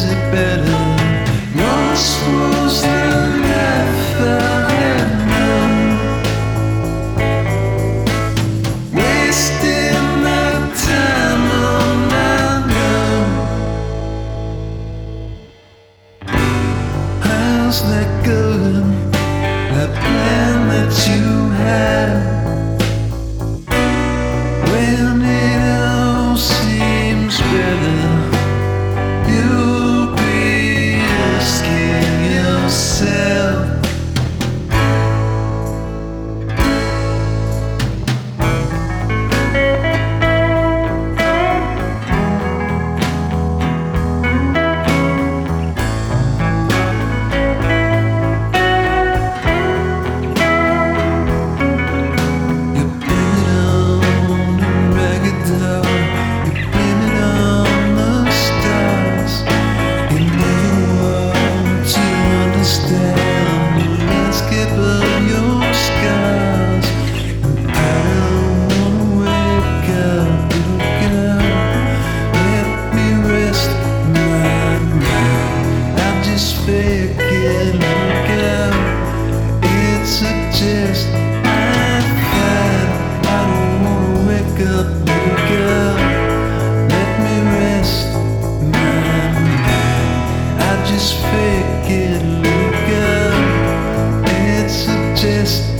it better? Yours was the life I had known, wasting my time on my own. How's that going? That plan that you had, when it all seems better, you'll be asking yourself, just I'm fine. I don't wanna wake up, little girl. Let me rest my mind. I just fake it, little girl. It's a just